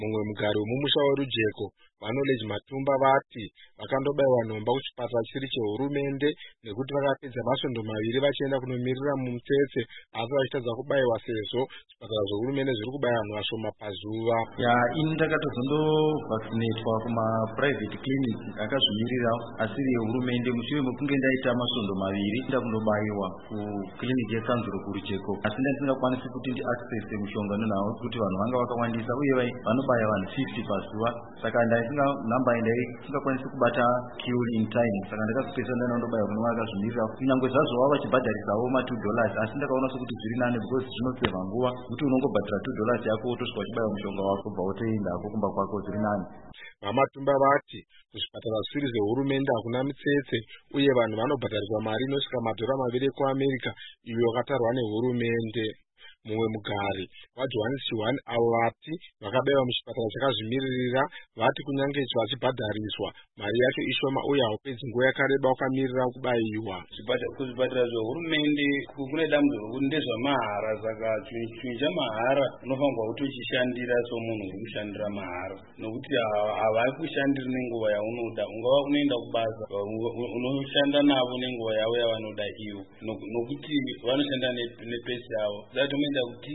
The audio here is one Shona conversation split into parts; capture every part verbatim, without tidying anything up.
Mumwe mugari wemumusha weRujeko Knowledge Matumba vati vakandobaiwa nhomba kuchipatara chiri chehurumende nekuti vakapedza masvondo maviri vachienda kunomirira mumutsetse asi vachitadza kubaiwa sezvo zvipatara zvohurumende zviri kubaya vanhu vashoma pazuva. Ya ini ndakatozondovhasinetwa kuma-private clinic akazvimirira asiri ehurumende mushure mekunge ndaita masvondo maviri ndakundobaiwa kukiliniki yekanzuro kuRujeko, asi ndandisingakwanisi kuti ndi-accesse mushonga nonawo kuti vanhu vanga vakawandisa uye vanobaya vanhu fifty pazuva, saka namba ndaisingakwanisi kubata queue in time, saka ndakazopedzisa ndandobaiwa kune vakazvimirira kunyangwe zvazvo vava vachibhadharisawo ma two dollars, asi ndakaona sokuti zviri nane because zvinoseva nguva kuti unongobhadhara two dollars yako wotosvika uchibaiwa mushonga wako bva wotoenda hako kumba kwako, zviri nane. Vamatumba vati kuzvipatara zvisiri zvehurumende hakuna mitsetse uye vanhu vanobhadhariswa mari inosvika madhora maviri ekuAmerica iyo yakatarwa nehurumende. Mumwe mugari waJohannesburg avo vati vakabaiwa muchipatara chakazvimiririra vati kunyange vachibhadhariswa mari yacho ishoma uye haupedzi nguva yakareba ukamirira kubaiwa. Kuzvipatara zvehurumende kune dambudziko kuti ndezvamahara, saka chinhu chamahara unofanirwa kuti uchishandira somunhu uri kushandira mahara, nokuti havari kushandira nenguva yaunoda. Ungava unoenda kubasa unoshanda navo nenguva yavo yavanoda ivo, nokuti vanoshanda nepesi yavo. Enda kuti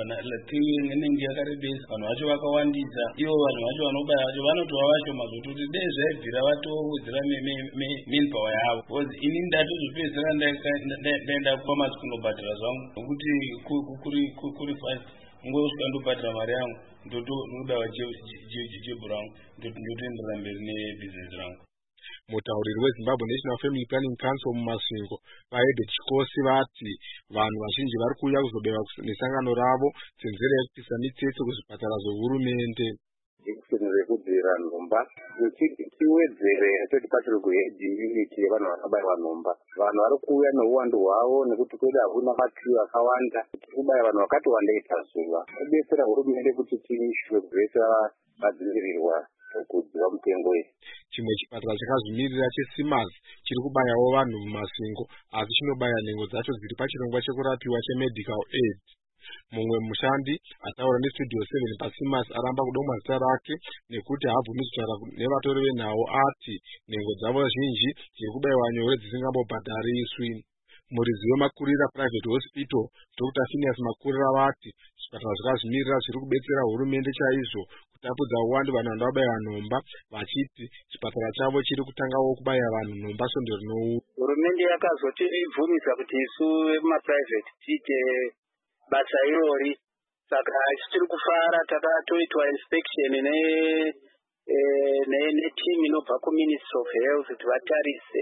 inenge yakarebesa, vanhu vacho vakawandisa, ivo vanhu vacho vanobaya vacho vanotova vashoma zvokuti dei zvaibvira vatowedzera manpower yavo, because ini ndatozopedzisira ndaenda kupamasi kunobhadhara zvangu nokuti kuri fast ngosvika ndobhadhara mari yangu ndodawa jebhu rangu ndotoenderera mberi nebhizinesi rangu. Mutauriri weZimbabwe National Family Planning Council mumasvingo vaHerbert Chikosi vati vanhu vazhinji vari kuuya kuzobaiwa nesangano ravo senzira yekupisa mitsetse kuzvipatara zvehurumende. Jekiseni rekudzivirira nhomba tiwedzere toti pachiri kuhedhi immunity yevanhu vakabaiwa nhomba. Vanhu vari kuuya neuwandu hwavo nekuti kwedu hakuna makiu akawanda, tiri kubaya vanhu vakati wandei pazuva. Kudetsera hurumende kuti tiishure zvese vadzivirirwa kudziwa mutengo iyi. Chimwe chipatara chakazvimirira cheSimers chiri kubayawo vanhu mumasvingo asi chinobaya nhengo dzacho dziri pachirongwa chekurapiwa chemedical aid. Mumwe mushandi ataura nestudio seven paSimers aramba kudomwa zita rake nekuti haabvumi kutaura nevatori venhau ati nhengo dzavo zhinji dziri kubayiwa nyore dzisingambobhadhariswi. Muridzi wemakurira private hospital Doctor Phineas Makurira vati zvipatara zvakazvimirira zviri kubetsera hurumende chaizvo kutapudza uwandu vanhu vanobayiwa nhomba, vachiti chipatara chavo chiri kutangawo kubaya vanhu nhomba svondo rinouya. Hurumende yakazotibvumisa kuti isu vemaprivate tiite basa irori, saka tiri kufara takatoitwa inspection netimu inobva kuMinistry of Health kuti vatarise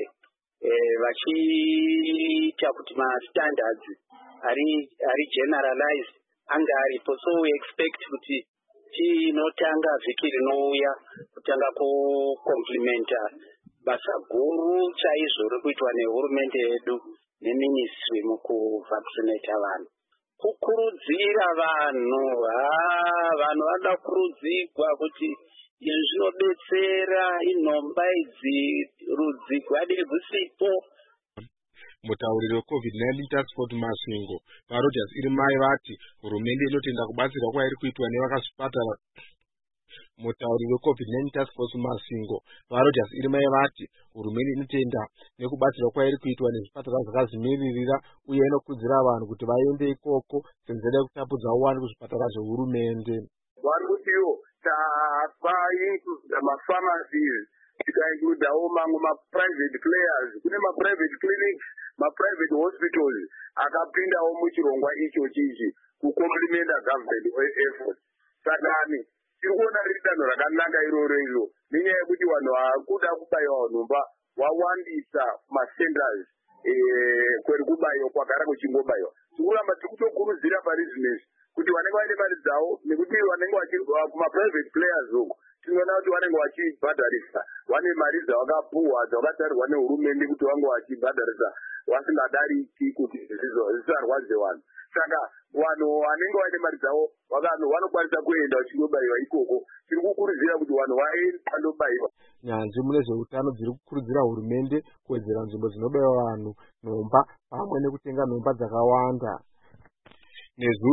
vachiita kuti mastandards ari generalized anga aripo, so we expect kuti tinotanga vhiki rinouya kutanga kucomplimenta basa guru chaizvo rikuitwa nehurumende yedu neministry mukuvaccinata vanhu, kukurudzira vanhu. Vanhu vanoda kurudzirwa kuti izvi zvinobetsera inhomba idzi rudzi gwadi rwusipo. Mutauriri weCovid nineteen task force mumasvingo vaRogers Irimai vati hurumende inotenda kubatsirwa kwairi kuitwa nevakazvipatara. Mutauriri weCovid nineteen task force mumasvingo vaRogers Irimai vati hurumende inotenda nekubatsirwa kwairi kuitwa nezvipatara zvakazvimiririra uye inokurudzira vanhu kuti vaende ikoko senzira yekutapudza uwandu kuzvipatara zvehurumende. Vari kutiwo tapainkuza mapharmacies tikainkuzawo mamwe maprivate players, kune maprivate clinics, maprivate hospitals akapindawo muchirongwa ichochi ichi kucomplimenta government effort. Sakani tiri kuona riri danho rakanaka iroro iro nenyaya yekuti vanhu vakuda kubayiwa nhomba wawandisa macenters kweri kubayiwa kwagara kuchingobayiwa. Tikuramba tiri kutokurudzira pabusiness kuti vanenge vaine mari dzavo nekuti vanenge vachirwa kumaprivate players uko tinoona kuti vanenge vachibhadharisa vane mari dzavakapuhwa dzavakatarirwa nehurumende kuti vange vachibhadharisa vasingadariki kuti zvisarwadze vanhu. Saka vanhu vanenge vaine mari dzavo vanokwanisa kuenda vachindobayiwa ikoko. Tiri kukurudzira kuti vanhu vaende vandobayiwa. Nyanzvi mune zveutano dziri kukurudzira hurumende kuwedzera nzvimbo dzinobayiwa vanhu nhomba pamwe nekutenga nhomba dzakawanda. Nezuro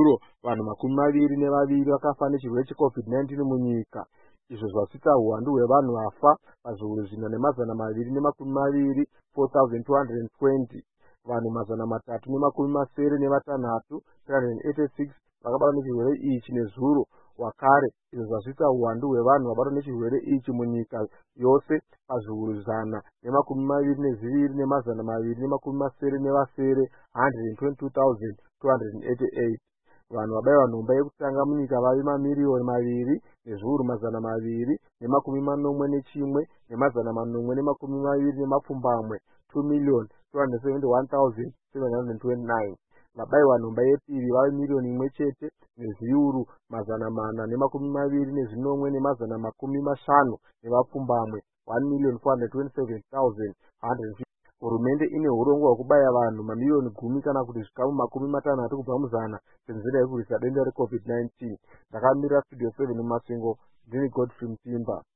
vanhu makumi maviri nevaviri vakafa nechirwere checovid nineteen munyika. Izvo zvasvitsa uwandu hwevanhu vafa pazviuru zvina nemazana maviri nemakumi maviri four thousand two hundred twenty. Vanhu mazana matatu nemakumi masere nevatanhatu three hundred eighty-six vakabatwa nechirwere ichi nezuro wakare. Izvo zvasvitsa uwandu hwevanhu vabatwa nechirwere ichi munyika yose pazviuru zana nemakumi maviri nezviviri nemazana maviri nemakumi masere nevasere one hundred twenty-two thousand two hundred eighty-eight. Vanhu vabayiwa nhomba yekutanga munyika vave mamiriyoni maviri nezviuru mazana maviri nemakumi manomwe nechimwe nemazana manomwe nemakumi maviri nemapfumbamwe two million two hundred seventy-one thousand seven hundred twenty-nine. Vabayiwa nhomba yepiri vave miriyoni imwe chete nezviuru mazana mana nemakumi maviri nezvinomwe nemazana makumi mashanu nevapfumbamwe one million four hundred twenty-seven thousand one hundred fifty. Hurumende ine urongwa hwekubaya vanhu mamiliyoni gumi kana kuti zvikamu makumi matanhatu kubva muzana senzira yekurwisa denda recovid nineteen. Ndakamirira studio seven mumasingo ndini Godfrey Mtimba.